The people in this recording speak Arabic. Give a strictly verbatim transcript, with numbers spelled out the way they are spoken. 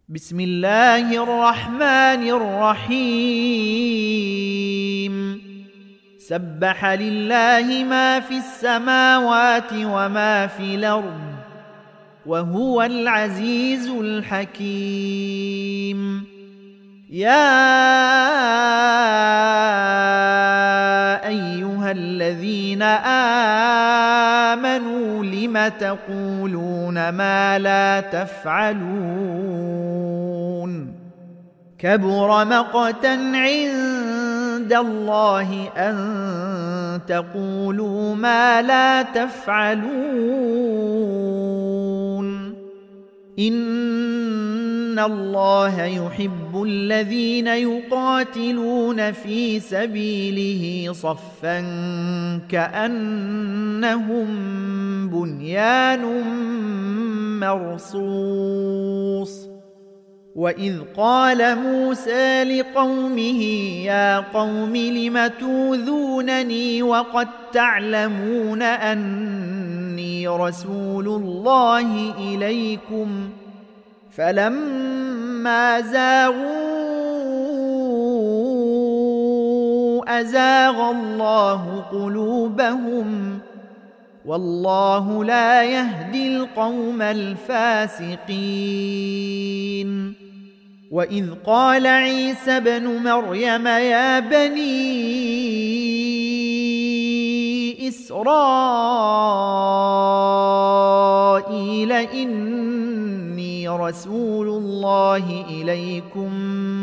بسم الله الرحمن الرحيم سبح لله ما في السماوات وما في الأرض وهو العزيز الحكيم. يا أيها الذين آمنوا لم تقولون ما لا تفعلون كبر مقتا عند الله أن تقولوا ما لا تفعلون إن الله يحب الذين يقاتلون في سبيله صفا كأنهم بنيان مرصوص. وإذ قال موسى لقومه يا قوم لم توذونني وقد تعلمون أني رسول الله إليكم فلما زاغوا أزاغ الله قلوبهم والله لا يهدي القوم الفاسقين. وإذ قال عيسى ابن مريم يا بني إسرائيل إني رسول الله إليكم